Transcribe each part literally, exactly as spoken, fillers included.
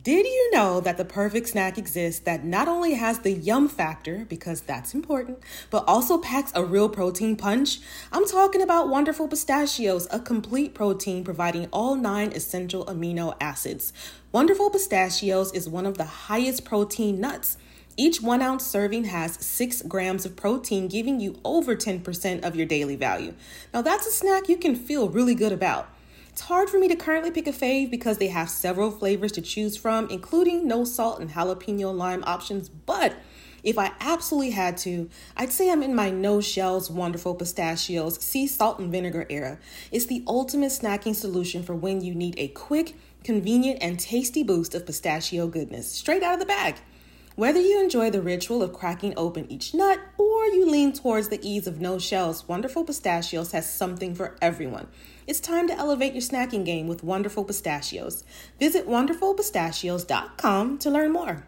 Did you know that the perfect snack exists that not only has the yum factor, because that's important, but also packs a real protein punch? I'm talking about Wonderful Pistachios, a complete protein providing all nine essential amino acids. Wonderful Pistachios is one of the highest protein nuts. Each one ounce serving has six grams of protein, giving you over ten percent of your daily value. Now that's a snack you can feel really good about. It's hard for me to currently pick a fave because they have several flavors to choose from, including no salt and jalapeno lime options. But if I absolutely had to, I'd say I'm in my no shells Wonderful Pistachios sea salt and vinegar era. It's the ultimate snacking solution for when you need a quick, convenient, and tasty boost of pistachio goodness straight out of the bag. Whether you enjoy the ritual of cracking open each nut or you lean towards the ease of no shells, Wonderful Pistachios has something for everyone. It's time to elevate your snacking game with Wonderful Pistachios. Visit wonderful pistachios dot com to learn more.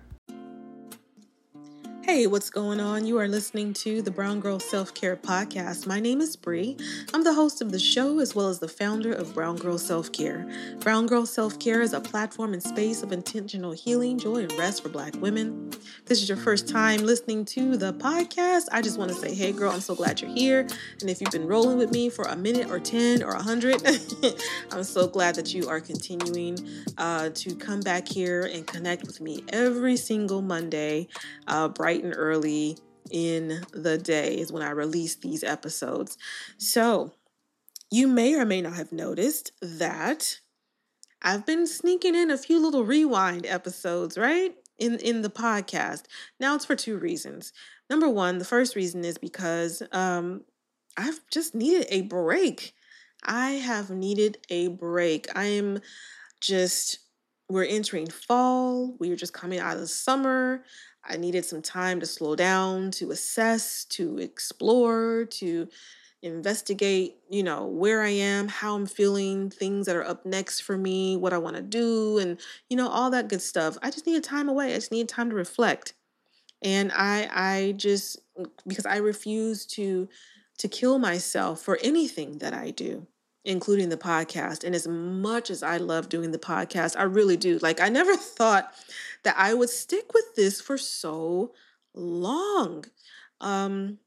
Hey, what's going on? You are listening to the Brown Girl Self-Care Podcast. My name is Bree. I'm the host of the show as well as the founder of Brown Girl Self-Care. Brown Girl Self-Care is a platform and space of intentional healing, joy, and rest for Black women. If this is your first time listening to the podcast, I just want to say, hey girl, I'm so glad you're here. And if you've been rolling with me for a minute or ten or a hundred, I'm so glad that you are continuing uh, to come back here and connect with me every single Monday, uh, bright and early in the day is when I release these episodes. So you may or may not have noticed that I've been sneaking in a few little rewind episodes, right? In, in the podcast. Now it's for two reasons. Number one, the first reason is because um, I've just needed a break. I have needed a break. I am just, we're entering fall. We are just coming out of the summer. I needed some time to slow down, to assess, to explore, to investigate, you know, where I am, how I'm feeling, things that are up next for me, what I want to do, and, you know, all that good stuff. I just needed time away. I just needed time to reflect. And I, I just, because I refuse to, to kill myself for anything that I do, including the podcast. And as much as I love doing the podcast, I really do. Like, I never thought that I would stick with this for so long. Um,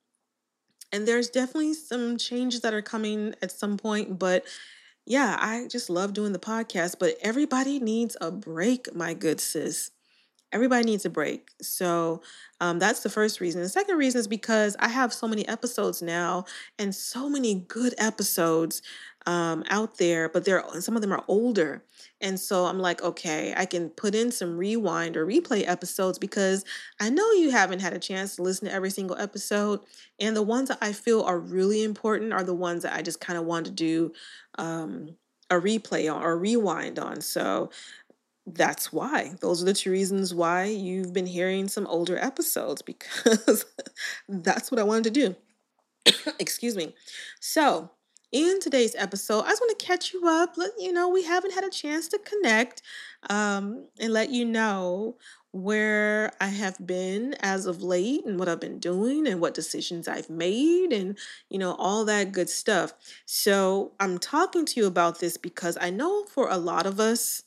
and there's definitely some changes that are coming at some point, but yeah, I just love doing the podcast, but everybody needs a break, my good sis. Everybody needs a break. So um, that's the first reason. The second reason is because I have so many episodes now and so many good episodes um, out there, but they're, some of them are older. And so I'm like, okay, I can put in some rewind or replay episodes because I know you haven't had a chance to listen to every single episode. And the ones that I feel are really important are the ones that I just kind of want to do um, a replay on or rewind on. So that's why. Those are the two reasons why you've been hearing some older episodes, because that's what I wanted to do. Excuse me. So in today's episode, I just want to catch you up. Let you know we haven't had a chance to connect um, and let you know where I have been as of late and what I've been doing and what decisions I've made and, you know, all that good stuff. So I'm talking to you about this because I know for a lot of us,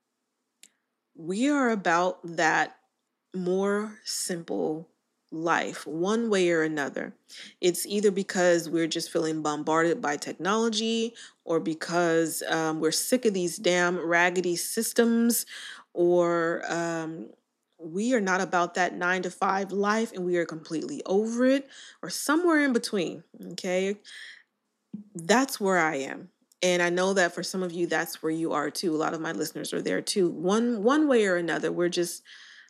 we are about that more simple life, one way or another. It's either because we're just feeling bombarded by technology or because um, we're sick of these damn raggedy systems, or um, we are not about that nine to five life and we are completely over it, or somewhere in between. Okay. That's where I am. And I know that for some of you, that's where you are too. A lot of my listeners are there too. One, one way or another, we're just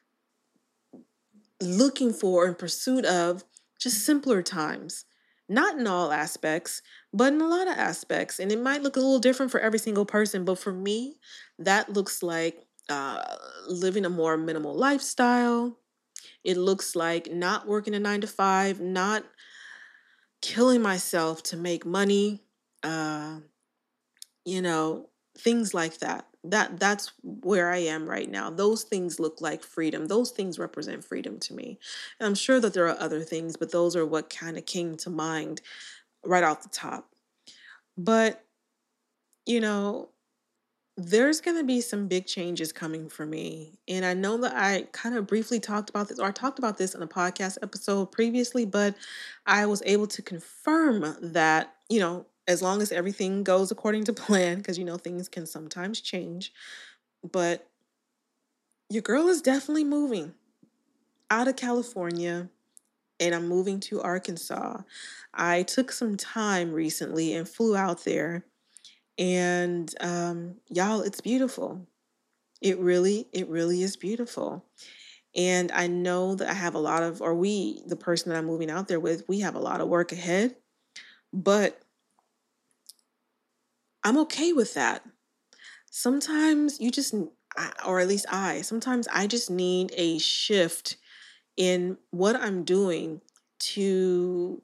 looking for, in pursuit of, just simpler times. Not in all aspects, but in a lot of aspects. And it might look a little different for every single person. But for me, that looks like uh, living a more minimal lifestyle. It looks like not working a nine to five, not killing myself to make money. Uh, you know, things like that. That that's where I am right now. Those things look like freedom. Those things represent freedom to me. And I'm sure that there are other things, but those are what kind of came to mind right off the top. But, you know, There's going to be some big changes coming for me. And I know that I kind of briefly talked about this, or I talked about this in a podcast episode previously, but I was able to confirm that, you know, as long as everything goes according to plan, because, you know, things can sometimes change, but your girl is definitely moving out of California and I'm moving to Arkansas. I took some time recently and flew out there. And um, y'all, it's beautiful. It really, it really is beautiful. And I know that I have a lot of, or we, the person that I'm moving out there with, we have a lot of work ahead, but I'm okay with that. Sometimes you just, or at least I, sometimes I just need a shift in what I'm doing to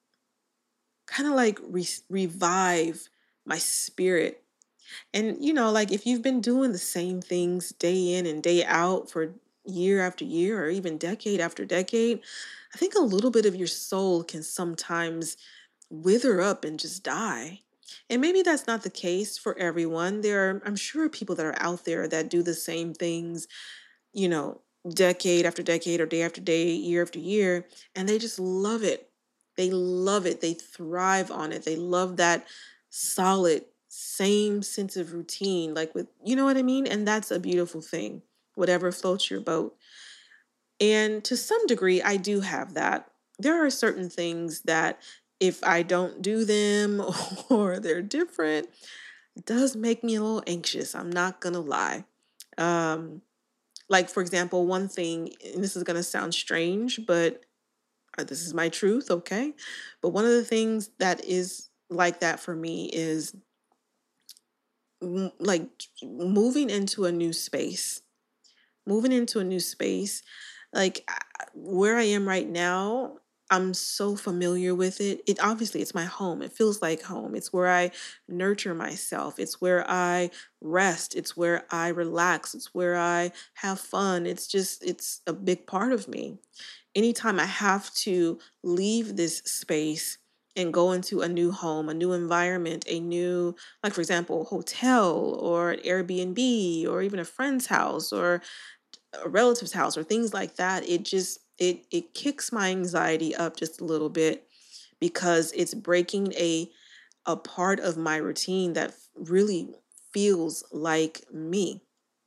kind of like re- revive my spirit. And, you know, like if you've been doing the same things day in and day out for year after year or even decade after decade, I think a little bit of your soul can sometimes wither up and just die. And maybe that's not the case for everyone. There are, I'm sure, people that are out there that do the same things, you know, decade after decade or day after day, year after year, and they just love it. They love it. They thrive on it. They love that solid, same sense of routine, like with, you know what I mean? And that's a beautiful thing, whatever floats your boat. And to some degree, I do have that. There are certain things that if I don't do them or they're different, it does make me a little anxious. I'm not going to lie. Um, like, for example, one thing, and this is going to sound strange, but uh, this is my truth, okay? But one of the things that is like that for me is m- like moving into a new space. Moving into a new space. Like uh, where I am right now, I'm so familiar with it. It obviously it's my home. It feels like home. It's where I nurture myself. It's where I rest. It's where I relax. It's where I have fun. It's just it's a big part of me. Anytime I have to leave this space and go into a new home, a new environment, a new, like for example, hotel or an Airbnb or even a friend's house or a relative's house or things like that, it just it it kicks my anxiety up just a little bit because it's breaking a a part of my routine that really feels like me.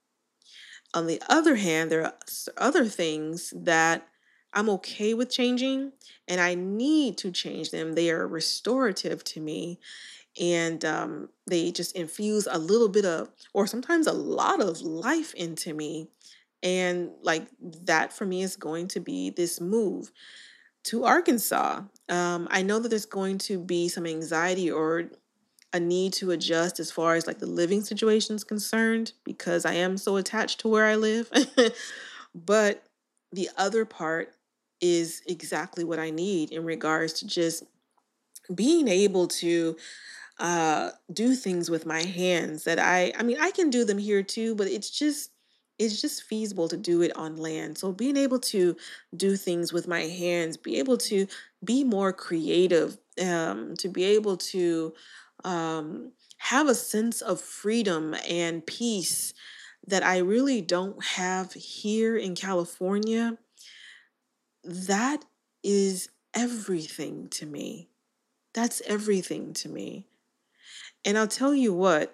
On the other hand, there are other things that I'm okay with changing and I need to change them. They are restorative to me and um, they just infuse a little bit of, or sometimes a lot of life into me. And like that for me is going to be this move to Arkansas. Um, I know that there's going to be some anxiety or a need to adjust as far as like the living situation is concerned because I am so attached to where I live. But the other part is exactly what I need in regards to just being able to uh do things with my hands that I I mean I can do them here too, but it's just it's just feasible to do it on land. So being able to do things with my hands, be able to be more creative, um, to be able to um have a sense of freedom and peace that I really don't have here in California, that is everything to me. That's everything to me. And I'll tell you what,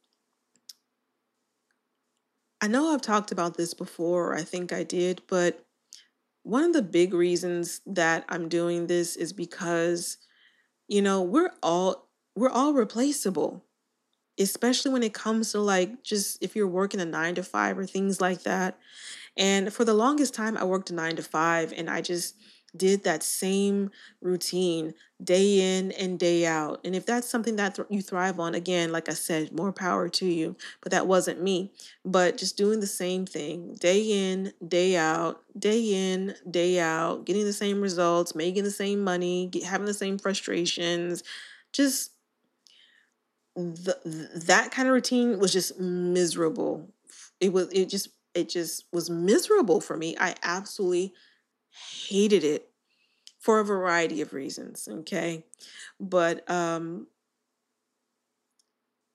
I know I've talked about this before, or I think I did, but one of the big reasons that I'm doing this is because, you know, we're all we're all replaceable, especially when it comes to like just if you're working a nine to five or things like that. And for the longest time, I worked a nine to five and I just did that same routine day in and day out. And if that's something that th- you thrive on, again, like I said, more power to you. But that wasn't me. But just doing the same thing day in, day out, day in, day out, getting the same results, making the same money, get, having the same frustrations, just the, that kind of routine was just miserable. It was it just it just was miserable for me. I absolutely hated it for a variety of reasons, okay? But um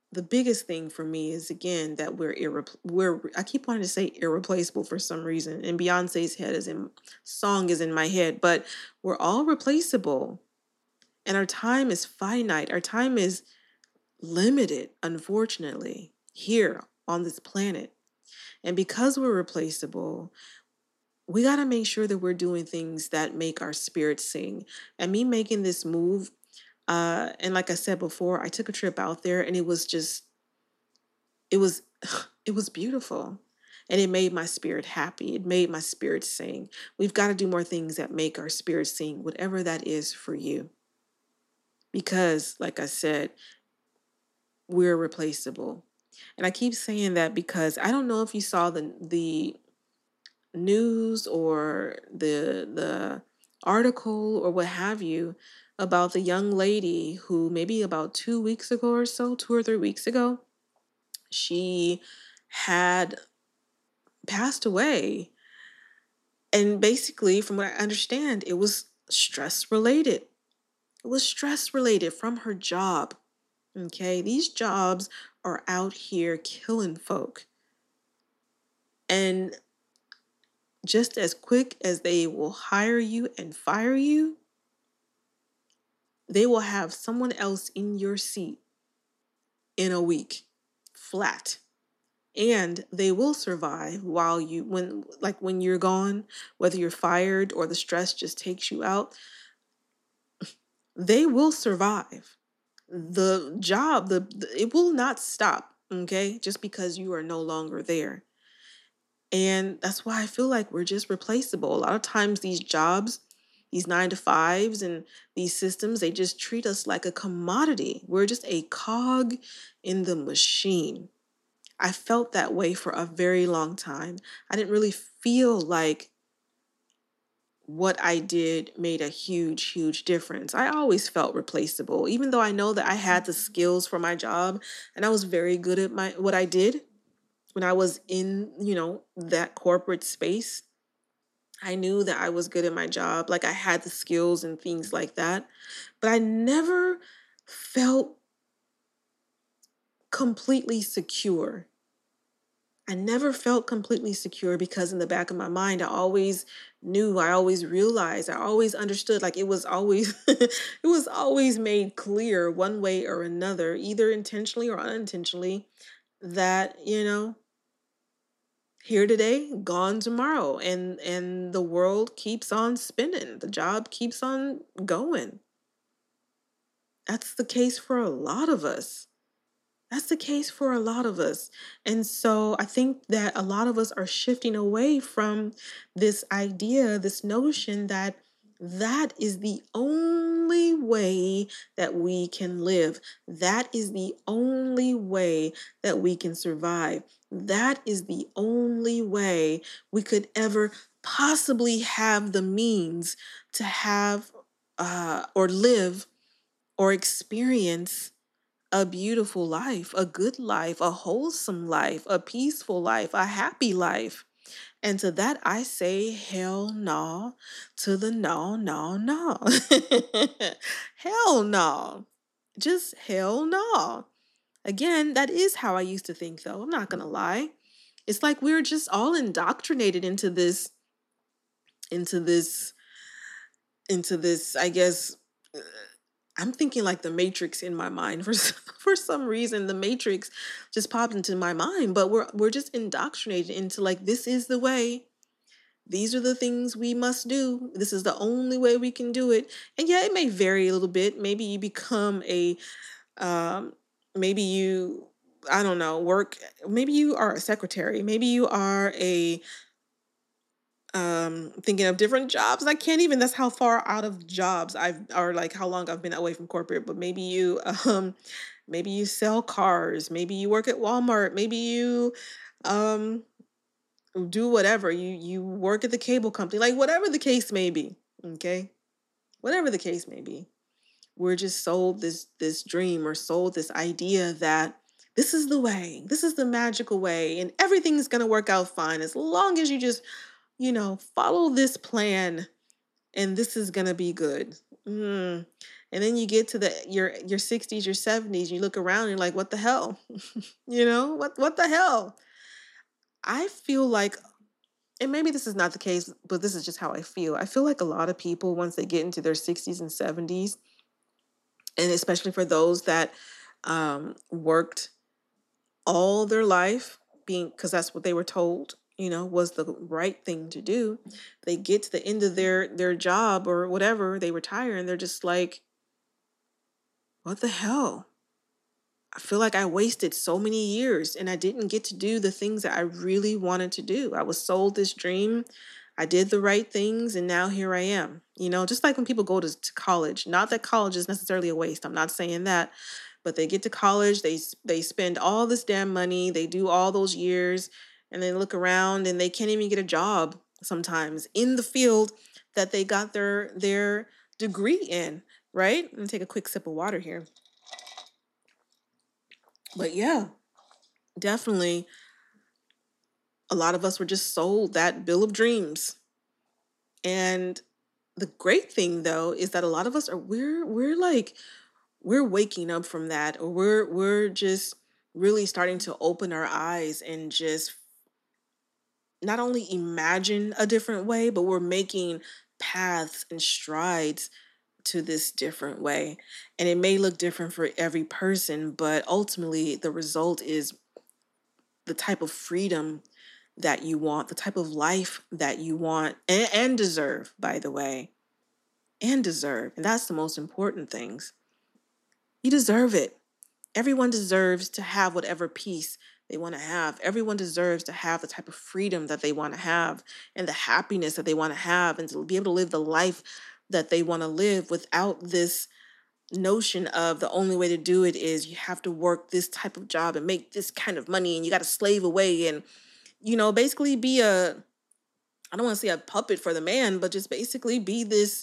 the biggest thing for me is, again, that we're irre- we're I keep wanting to say irreplaceable for some reason, and Beyonce's head is in song is in my head, but we're all replaceable, and our time is finite. Our time is limited, unfortunately, here on this planet. And because we're replaceable, we got to make sure that we're doing things that make our spirit sing. And me making this move, uh, and like I said before, I took a trip out there, and it was just, it was, it was beautiful. And it made my spirit happy. It made my spirit sing. We've got to do more things that make our spirit sing, whatever that is for you. Because, like I said, we're replaceable. And I keep saying that because I don't know if you saw the the news or the the article or what have you about the young lady who, maybe about two weeks ago or so, two or three weeks ago, she had passed away. And basically, from what I understand, it was stress related. It was stress related from her job. Okay, these jobs are out here killing folk. And just as quick as they will hire you and fire you, they will have someone else in your seat in a week, flat. And they will survive while you, when, like when you're gone, whether you're fired or the stress just takes you out, they will survive. The job, the, the it will not stop, okay, just because you are no longer there. And that's why I feel like we're just replaceable. A lot of times these jobs, these nine to fives and these systems, they just treat us like a commodity. We're just a cog in the machine. I felt that way for a very long time. I didn't really feel like what I did made a huge, huge difference. I always felt replaceable, even though I know that I had the skills for my job and I was very good at my what I did when I was in, you know, that corporate space. I knew that I was good at my job, like I had the skills and things like that, but I never felt completely secure. I never felt completely secure because in the back of my mind, I always knew, I always realized, I always understood, like it was always, it was always made clear one way or another, either intentionally or unintentionally, that, you know, here today, gone tomorrow, and and the world keeps on spinning. The job keeps on going. That's the case for a lot of us. That's the case for a lot of us. And so I think that a lot of us are shifting away from this idea, this notion that that is the only way that we can live. That is the only way that we can survive. That is the only way we could ever possibly have the means to have uh, or live or experience a beautiful life, a good life, a wholesome life, a peaceful life, a happy life. And to that, I say, hell no, to the no, no, no. Hell no. Just hell no. Again, that is how I used to think, though. I'm not going to lie. It's like we're just all indoctrinated into this, into this, into this, I guess. uh, I'm thinking like the Matrix in my mind for s- for some reason. The Matrix just popped into my mind, but we're we're just indoctrinated into like this is the way. These are the things we must do. This is the only way we can do it. And yeah, it may vary a little bit. Maybe you become a um maybe you I don't know, work maybe you are a secretary, maybe you are a um thinking of different jobs. I can't even, that's how far out of jobs I've, or like how long I've been away from corporate. But maybe you um maybe you sell cars, maybe you work at Walmart, maybe you um do whatever, you you work at the cable company, like whatever the case may be. Okay, whatever the case may be, we're just sold this this dream or sold this idea that this is the way, this is the magical way, and everything's going to work out fine as long as you just, you know, follow this plan and this is going to be good. Mm. And then you get to the your your sixties, your seventies, you look around and you're like, what the hell? You know, what what the hell? I feel like, and maybe this is not the case, but this is just how I feel. I feel like a lot of people, once they get into their sixties and seventies, and especially for those that um, worked all their life, being because that's what they were told, you know, was the right thing to do. They get to the end of their their job or whatever, they retire, and they're just like, what the hell? I feel like I wasted so many years and I didn't get to do the things that I really wanted to do. I was sold this dream. I did the right things and now here I am. You know, just like when people go to, to college, not that college is necessarily a waste. I'm not saying that, but they get to college, they they spend all this damn money, they do all those years and they look around and they can't even get a job sometimes in the field that they got their their degree in, right? I'm going to take a quick sip of water here. But yeah, definitely a lot of us were just sold that bill of dreams. And the great thing though is that a lot of us are we're we're like we're waking up from that, or we're we're just really starting to open our eyes and just not only imagine a different way, but we're making paths and strides to this different way. And it may look different for every person, but ultimately the result is the type of freedom that you want, the type of life that you want and, and deserve, by the way, and deserve. And that's the most important things. You deserve it. Everyone deserves to have whatever peace they want to have. Everyone deserves to have the type of freedom that they want to have and the happiness that they want to have and to be able to live the life that they want to live without this notion of the only way to do it is you have to work this type of job and make this kind of money and you got to slave away and, you know, basically be a, I don't want to say a puppet for the man, but just basically be this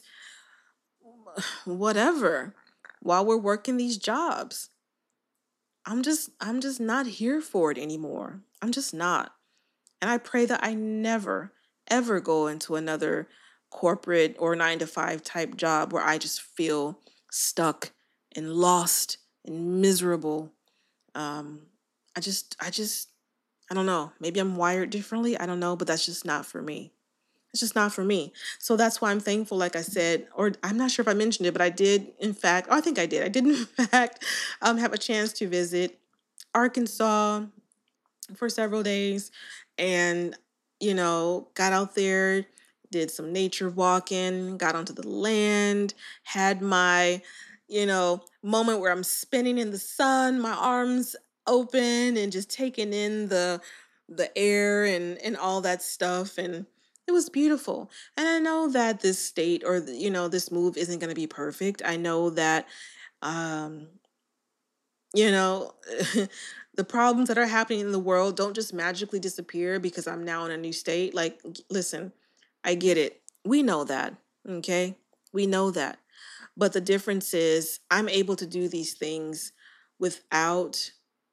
whatever while we're working these jobs. I'm just, I'm just not here for it anymore. I'm just not. And I pray that I never, ever go into another corporate or nine to five type job where I just feel stuck and lost and miserable. Um, I just, I just, I don't know. Maybe I'm wired differently. I don't know, but that's just not for me. It's just not for me. So that's why I'm thankful, like I said, or I'm not sure if I mentioned it, but I did, in fact, oh, I think I did. I did, in fact, um, have a chance to visit Arkansas for several days and, you know, got out there, did some nature walking, got onto the land, had my, you know, moment where I'm spinning in the sun, my arms open and just taking in the the air and and all that stuff, and it was beautiful. And I know that this state or you know this move isn't going to be perfect. I know that um you know, the problems that are happening in the world don't just magically disappear because I'm now in a new state. Like, listen, I get it. We know that. Okay. We know that. But the difference is I'm able to do these things without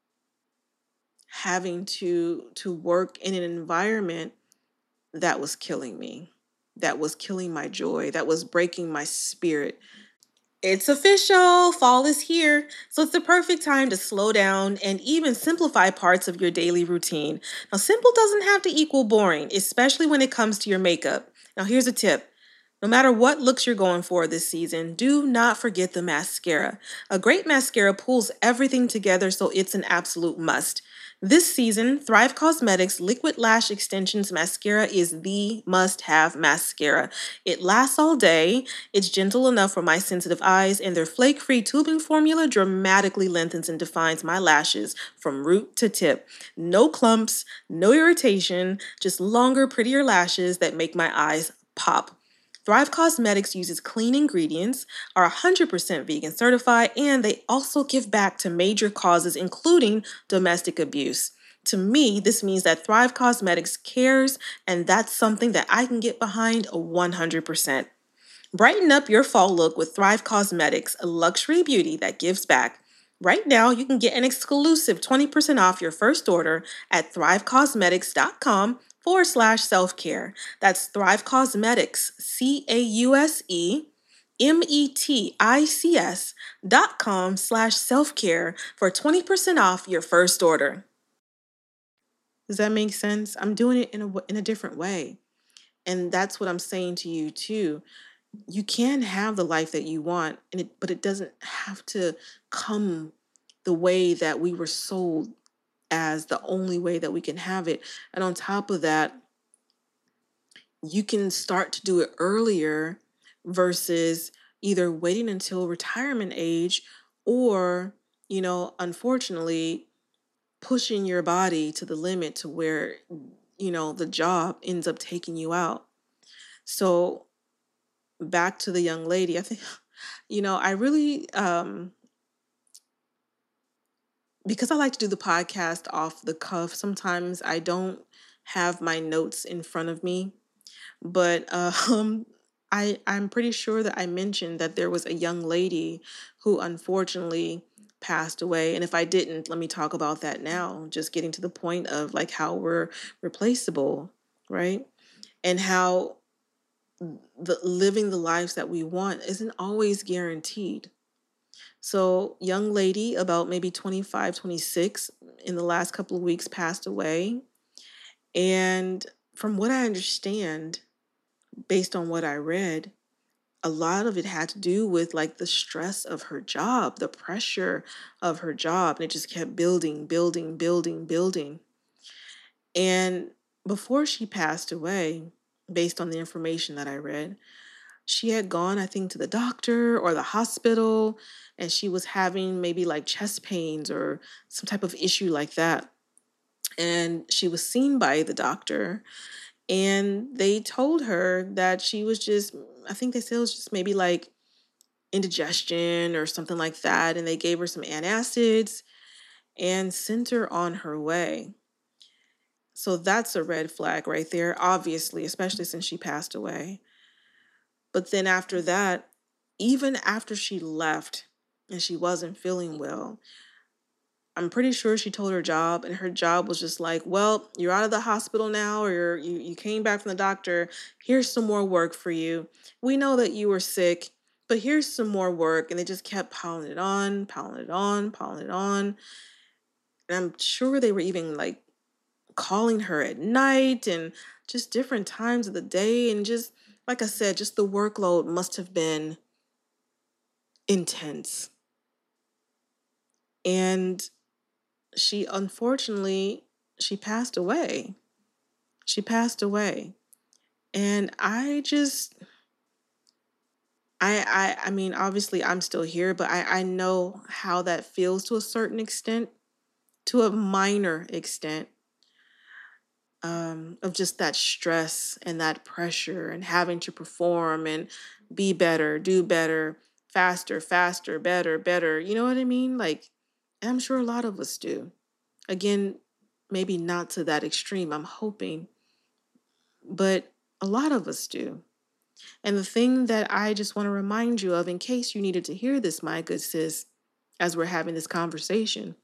having to to work in an environment that was killing me, that was killing my joy, that was breaking my spirit. It's official. Fall is here. So it's the perfect time to slow down and even simplify parts of your daily routine. Now, simple doesn't have to equal boring, especially when it comes to your makeup. Now, here's a tip. No matter what looks you're going for this season, do not forget the mascara. A great mascara pulls everything together, so it's an absolute must. This season, Thrive Causemetics Liquid Lash Extensions Mascara is the must-have mascara. It lasts all day, it's gentle enough for my sensitive eyes, and their flake-free tubing formula dramatically lengthens and defines my lashes from root to tip. No clumps, no irritation, just longer, prettier lashes that make my eyes pop. Thrive Causemetics uses clean ingredients, are one hundred percent vegan certified, and they also give back to major causes, including domestic abuse. To me, this means that Thrive Causemetics cares, and that's something that I can get behind one hundred percent. Brighten up your fall look with Thrive Causemetics, a luxury beauty that gives back. Right now, you can get an exclusive twenty percent off your first order at thrivecausemetics.com forward slash self-care. That's Thrive Causemetics, C A U S E M-E-T-I-C-S dot com slash self-care for twenty percent off your first order. Does that make sense? I'm doing it in a, in a different way. And that's what I'm saying to you too. You can have the life that you want, and it, but it doesn't have to come the way that we were sold as the only way that we can have it. And on top of that, you can start to do it earlier versus either waiting until retirement age or, you know, unfortunately, pushing your body to the limit to where, you know, the job ends up taking you out. So back to the young lady, I think, you know, I really, um, because I like to do the podcast off the cuff, sometimes I don't have my notes in front of me. But uh, um, I, I'm pretty sure that I mentioned that there was a young lady who unfortunately passed away. And if I didn't, let me talk about that now, just getting to the point of like how we're replaceable, right? And how the living the lives that we want isn't always guaranteed. So, young lady, about maybe twenty-five, twenty-six, in the last couple of weeks passed away. And from what I understand, based on what I read, a lot of it had to do with like the stress of her job, the pressure of her job. And it just kept building, building, building, building. And before she passed away, based on the information that I read, she had gone, I think, to the doctor or the hospital, and she was having maybe like chest pains or some type of issue like that. And she was seen by the doctor, and they told her that she was just, I think they said it was just maybe like indigestion or something like that. And they gave her some antacids and sent her on her way. So that's a red flag right there, obviously, especially since she passed away. But then after that, even after she left and she wasn't feeling well, I'm pretty sure she told her job, and her job was just like, well, you're out of the hospital now, or you're, you, you came back from the doctor. Here's some more work for you. We know that you were sick, but here's some more work. And they just kept piling it on, piling it on, piling it on. And I'm sure they were even like calling her at night and just different times of the day. And just, like I said, just the workload must have been intense. And she, unfortunately, she passed away. She passed away. And I just, I, I, I mean, obviously I'm still here, but I, I know how that feels to a certain extent, to a minor extent, um, of just that stress and that pressure and having to perform and be better, do better, faster, faster, better, better. You know what I mean? Like, I'm sure a lot of us do. Again, maybe not to that extreme, I'm hoping, but a lot of us do. And the thing that I just want to remind you of, in case you needed to hear this, my good sis, as we're having this conversation,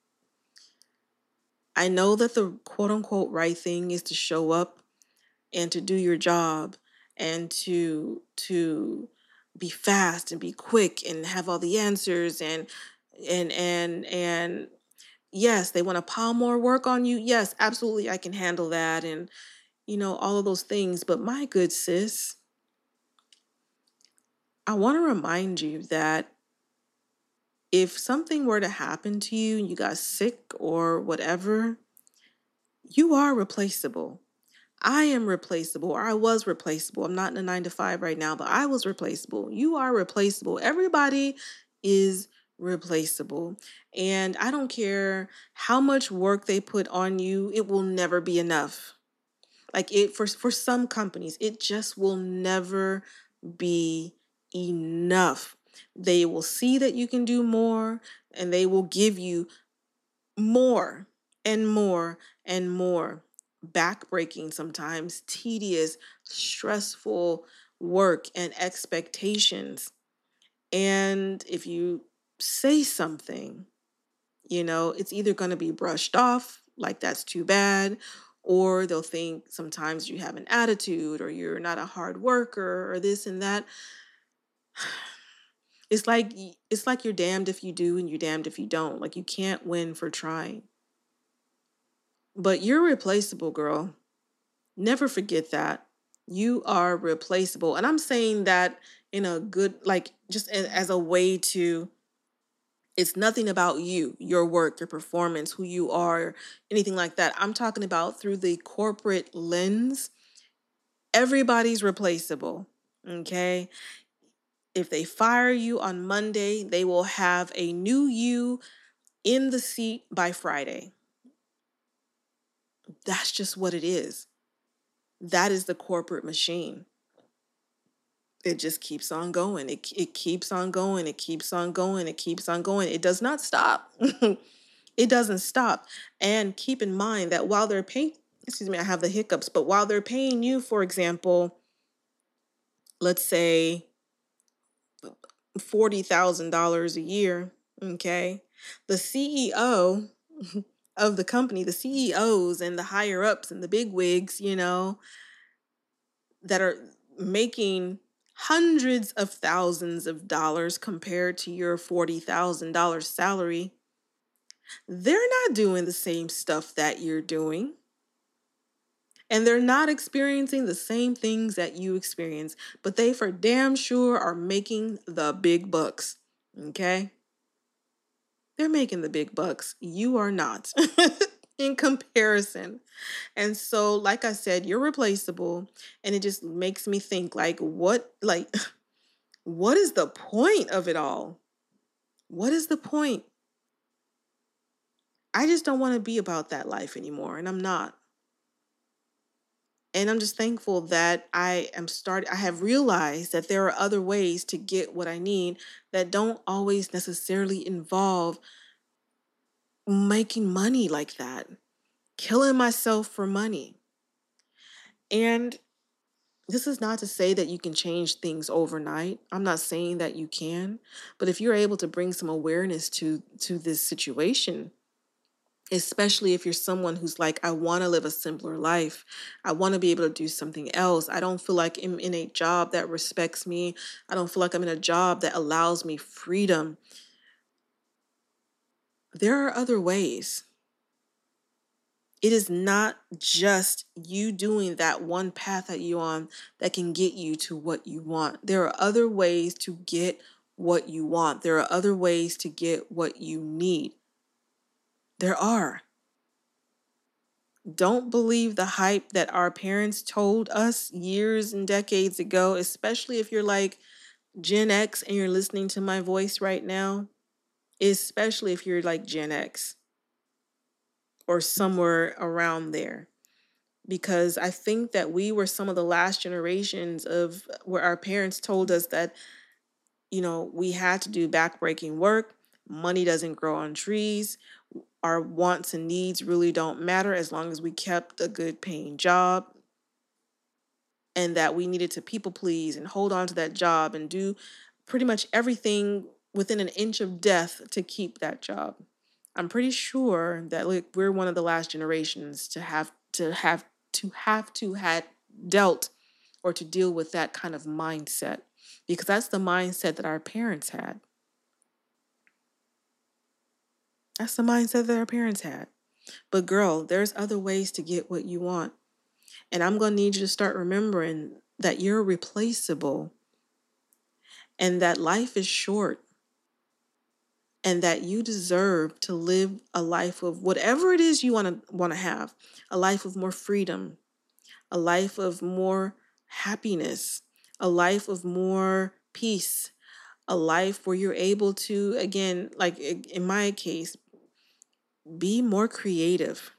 I know that the quote unquote right thing is to show up and to do your job and to to be fast and be quick and have all the answers and and and and yes, they want to pile more work on you. Yes, absolutely, I can handle that, and you know, all of those things. But my good sis, I want to remind you that if something were to happen to you and you got sick or whatever, you are replaceable. I am replaceable, or I was replaceable. I'm not in a nine to five right now, but I was replaceable. You are replaceable. Everybody is replaceable. And I don't care how much work they put on you, it will never be enough. Like it for for some companies, it just will never be enough. They will see that you can do more, and they will give you more and more and more. Backbreaking, sometimes tedious, stressful work and expectations. And if you say something, you know, it's either going to be brushed off like that's too bad, or they'll think sometimes you have an attitude or you're not a hard worker or this and that. It's like it's like you're damned if you do and you're damned if you don't. Like you can't win for trying. But you're replaceable, girl. Never forget that. You are replaceable. And I'm saying that in a good, like just as a way to, it's nothing about you, your work, your performance, who you are, anything like that. I'm talking about through the corporate lens. Everybody's replaceable. Okay. If they fire you on Monday, they will have a new you in the seat by Friday. That's just what it is. That is the corporate machine. It just keeps on going. It, it keeps on going. It keeps on going. It keeps on going. It does not stop. It doesn't stop. And keep in mind that while they're paying, excuse me, I have the hiccups, but while they're paying you, for example, let's say forty thousand dollars a year, okay, the C E O of the company, the C E Os and the higher ups and the big wigs, you know, that are making hundreds of thousands of dollars compared to your forty thousand dollars salary, they're not doing the same stuff that you're doing. And they're not experiencing the same things that you experience, but they for damn sure are making the big bucks. Okay? They're making the big bucks. You are not in comparison. And so, like I said, you're replaceable. And it just makes me think like, what, like, what is the point of it all? What is the point? I just don't want to be about that life anymore. And I'm not. And I'm just thankful that I am start I have realized that there are other ways to get what I need that don't always necessarily involve making money like that, killing myself for money. And this is not to say that you can change things overnight. I'm not saying that you can, but if you're able to bring some awareness to to this situation, especially if you're someone who's like, I want to live a simpler life. I want to be able to do something else. I don't feel like I'm in a job that respects me. I don't feel like I'm in a job that allows me freedom. There are other ways. It is not just you doing that one path that you're on that can get you to what you want. There are other ways to get what you want. There are other ways to get what you need. There are. Don't believe the hype that our parents told us years and decades ago, especially if you're like Gen X and you're listening to my voice right now, especially if you're like Gen X or somewhere around there. Because I think that we were some of the last generations of where our parents told us that, you know, we had to do backbreaking work. Money doesn't grow on trees. Our wants and needs really don't matter as long as we kept a good paying job, and that we needed to people please and hold on to that job and do pretty much everything within an inch of death to keep that job. I'm pretty sure that like we're one of the last generations to have to have to have to had dealt or to deal with that kind of mindset, because that's the mindset that our parents had. That's the mindset that our parents had. But girl, there's other ways to get what you want. And I'm going to need you to start remembering that you're replaceable and that life is short and that you deserve to live a life of whatever it is you want to want to have, a life of more freedom, a life of more happiness, a life of more peace, a life where you're able to, again, like in my case, be more creative,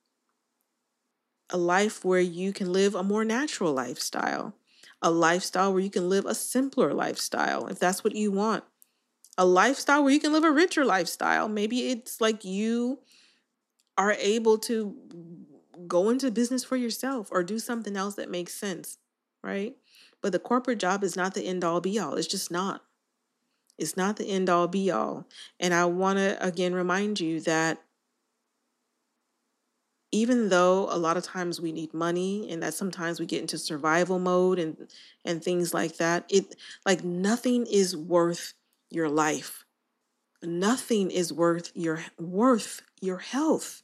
a life where you can live a more natural lifestyle, a lifestyle where you can live a simpler lifestyle, if that's what you want, a lifestyle where you can live a richer lifestyle. Maybe it's like you are able to go into business for yourself or do something else that makes sense, right? But the corporate job is not the end all be all. It's just not. It's not the end all be all. And I want to again remind you that even though a lot of times we need money and that sometimes we get into survival mode and and things like that, it like nothing is worth your life. Nothing is worth your worth your health.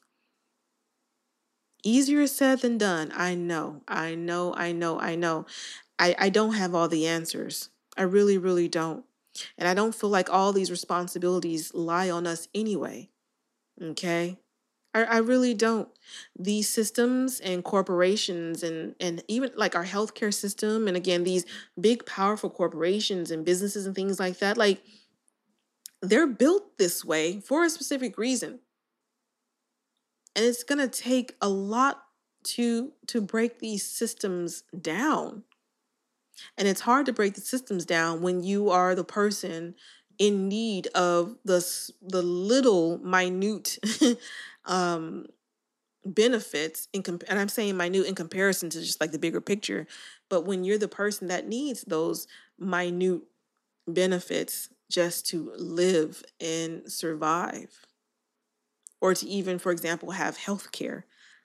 Easier said than done. I know. I know. I know. I know. I I don't have all the answers. I really really don't. And I don't feel like all these responsibilities lie on us anyway. Okay? I, I really don't. These systems and corporations and and even like our healthcare system and again these big powerful corporations and businesses and things like that, like they're built this way for a specific reason. And it's gonna take a lot to to break these systems down. And it's hard to break the systems down when you are the person in need of the s- the little minute um benefits in comp- and I'm saying minute in comparison to just like the bigger picture, but when you're the person that needs those minute benefits just to live and survive or to even for example have health care.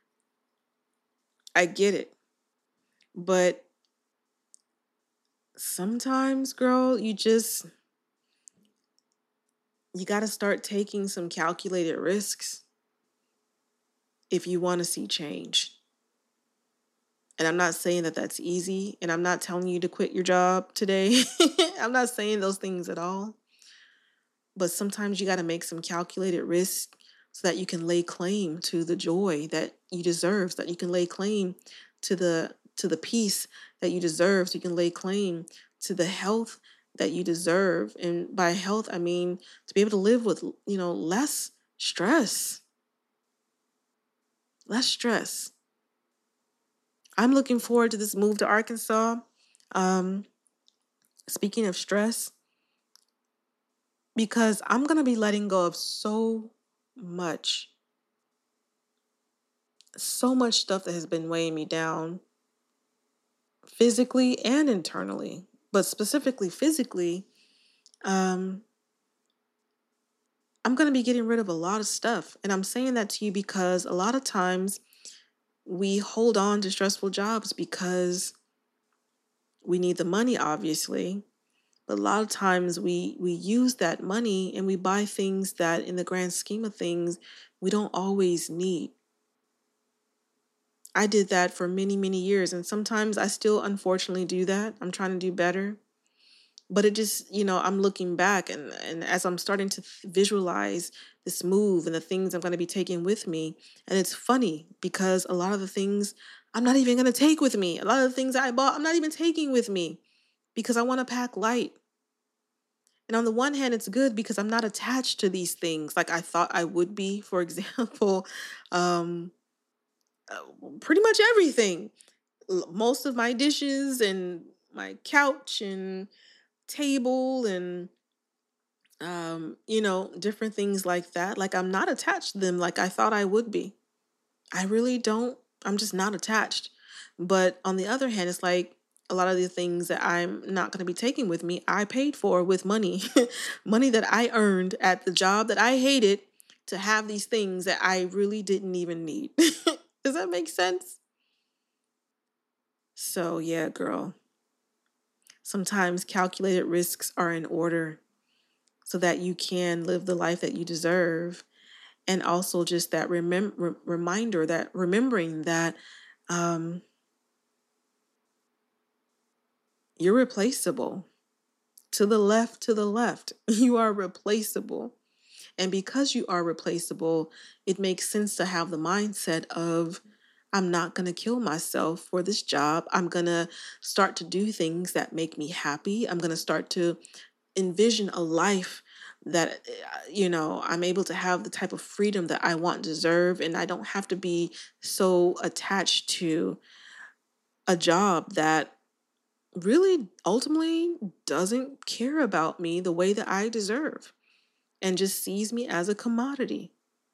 I get it, but sometimes girl, you just you got to start taking some calculated risks if you want to see change. And I'm not saying that that's easy. And I'm not telling you to quit your job today. I'm not saying those things at all. But sometimes you got to make some calculated risk so that you can lay claim to the joy that you deserve, so that you can lay claim to the to the peace that you deserve, so you can lay claim to the health that you deserve. And by health, I mean to be able to live with, you know, less stress. Less stress. I'm looking forward to this move to Arkansas. Um, speaking of stress, because I'm going to be letting go of so much, so much stuff that has been weighing me down physically and internally, but specifically physically. Um, I'm going to be getting rid of a lot of stuff. And I'm saying that to you because a lot of times we hold on to stressful jobs because we need the money, obviously. But a lot of times we we use that money and we buy things that in the grand scheme of things we don't always need. I did that for many, many years and sometimes I still unfortunately do that. I'm trying to do better. But it just, you know, I'm looking back and and as I'm starting to th- visualize this move and the things I'm going to be taking with me, and it's funny because a lot of the things I'm not even going to take with me. A lot of the things I bought I'm not even taking with me because I want to pack light. And on the one hand, it's good because I'm not attached to these things like I thought I would be. For example, um, uh, pretty much everything. L- Most of my dishes and my couch and table and um, you know, different things like that. Like I'm not attached to them like I thought I would be. I really don't. I'm just not attached. But on the other hand, it's like a lot of the things that I'm not going to be taking with me, I paid for with money, money that I earned at the job that I hated to have these things that I really didn't even need. Does that make sense? So, yeah, girl, sometimes calculated risks are in order so that you can live the life that you deserve. And also just that remem- re- reminder that remembering that um, you're replaceable. To the left, to the left. You are replaceable. And because you are replaceable, it makes sense to have the mindset of, I'm not going to kill myself for this job. I'm going to start to do things that make me happy. I'm going to start to envision a life that, uh, you know, I'm able to have the type of freedom that I want and deserve. And I don't have to be so attached to a job that really ultimately doesn't care about me the way that I deserve and just sees me as a commodity.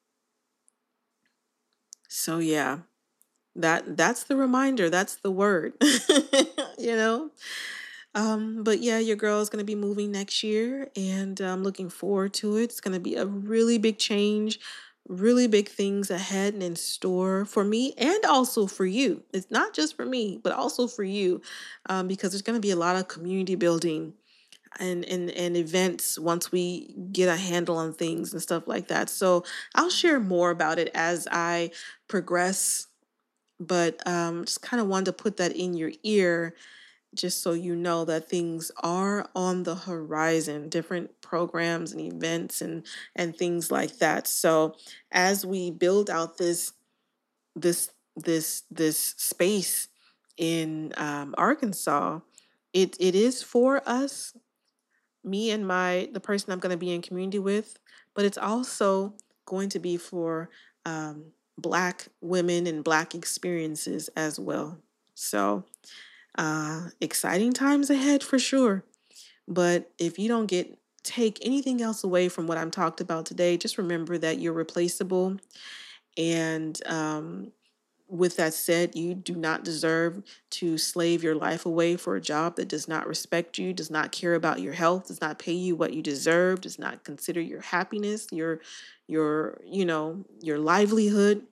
So yeah, that that's the reminder, that's the word. you know? Um but yeah, your girl is going to be moving next year and I'm looking forward to it. It's going to be a really big change really big things ahead and in store for me and also for you. It's not just for me, but also for you, um, because there's going to be a lot of community building and, and, and events once we get a handle on things and stuff like that. So I'll share more about it as I progress, but um, just kind of wanted to put that in your ear just so you know that things are on the horizon, different programs and events and and things like that. So as we build out this this this this space in um, Arkansas, it it is for us, me and my the person I'm going to be in community with, but it's also going to be for um, Black women and Black experiences as well. So uh, exciting times ahead for sure. But if you don't get take anything else away from what I'm talked about today, just remember that you're replaceable. And um, with that said, you do not deserve to slave your life away for a job that does not respect you, does not care about your health, does not pay you what you deserve, does not consider your happiness, your your you know your livelihood.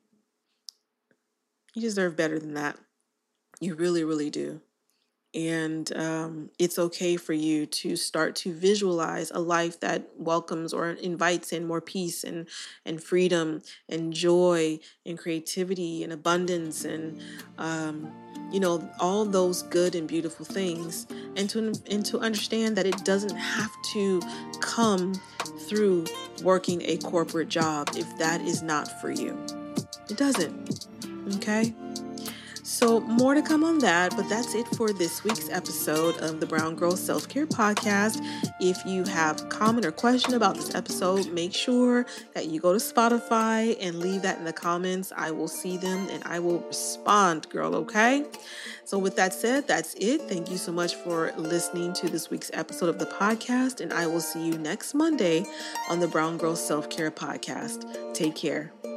You deserve better than that. You really, really do. And um, it's okay for you to start to visualize a life that welcomes or invites in more peace and, and freedom and joy and creativity and abundance and, um, you know, all those good and beautiful things. And to, and to understand that it doesn't have to come through working a corporate job if that is not for you. It doesn't. Okay? So more to come on that, but that's it for this week's episode of the Brown Girl Self-Care Podcast. If you have a comment or question about this episode, make sure that you go to Spotify and leave that in the comments. I will see them and I will respond, girl, okay? So with that said, that's it. Thank you so much for listening to this week's episode of the podcast, and I will see you next Monday on the Brown Girl Self-Care Podcast. Take care.